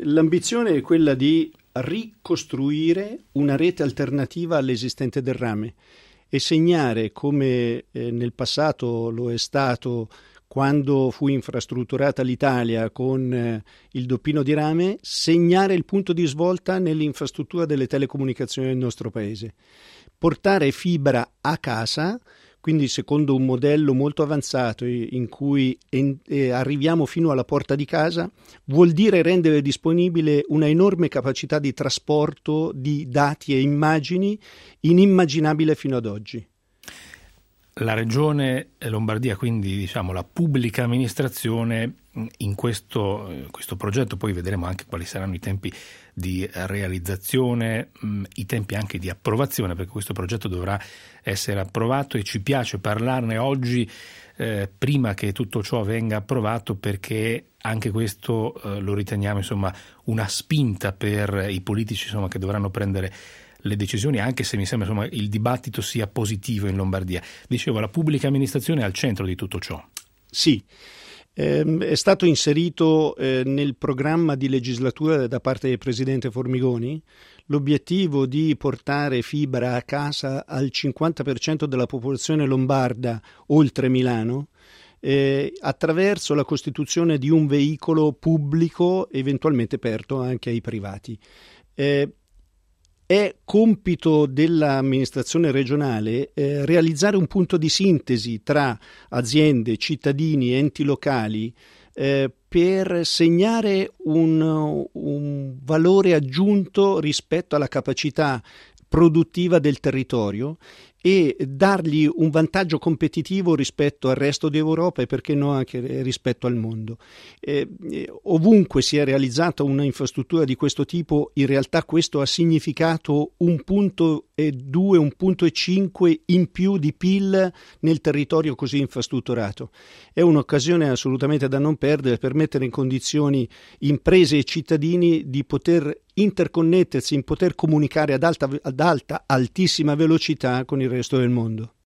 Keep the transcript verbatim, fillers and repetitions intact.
L'ambizione è quella di ricostruire una rete alternativa all'esistente del rame e segnare, come eh, nel passato lo è stato quando fu infrastrutturata l'Italia con eh, il doppino di rame, segnare il punto di svolta nell'infrastruttura delle telecomunicazioni del nostro paese. Portare fibra a casa, quindi secondo un modello molto avanzato in cui eh, arriviamo fino alla porta di casa, vuol dire rendere disponibile una enorme capacità di trasporto di dati e immagini inimmaginabile fino ad oggi. La Regione Lombardia, quindi diciamo la pubblica amministrazione, in questo, questo progetto, poi vedremo anche quali saranno i tempi di realizzazione, mh, i tempi anche di approvazione, perché questo progetto dovrà essere approvato e ci piace parlarne oggi eh, prima che tutto ciò venga approvato, perché anche questo eh, lo riteniamo insomma una spinta per i politici insomma che dovranno prendere le decisioni, anche se mi sembra insomma il dibattito sia positivo in Lombardia. Dicevo, la pubblica amministrazione è al centro di tutto ciò. Sì, ehm, è stato inserito eh, nel programma di legislatura da parte del Presidente Formigoni l'obiettivo di portare fibra a casa al cinquanta per cento della popolazione lombarda oltre Milano, eh, attraverso la costituzione di un veicolo pubblico eventualmente aperto anche ai privati. Eh, È compito dell'amministrazione regionale eh, realizzare un punto di sintesi tra aziende, cittadini, enti locali eh, per segnare un, un valore aggiunto rispetto alla capacità produttiva del territorio e dargli un vantaggio competitivo rispetto al resto d'Europa e perché no anche rispetto al mondo. Eh, eh, ovunque si è realizzata una infrastruttura di questo tipo, in realtà questo ha significato un punto e due, un punto e cinque in più di P I L nel territorio così infrastrutturato. È un'occasione assolutamente da non perdere per mettere in condizioni imprese e cittadini di poter interconnettersi, in poter comunicare ad alta, ad alta, altissima velocità con il resto del mondo.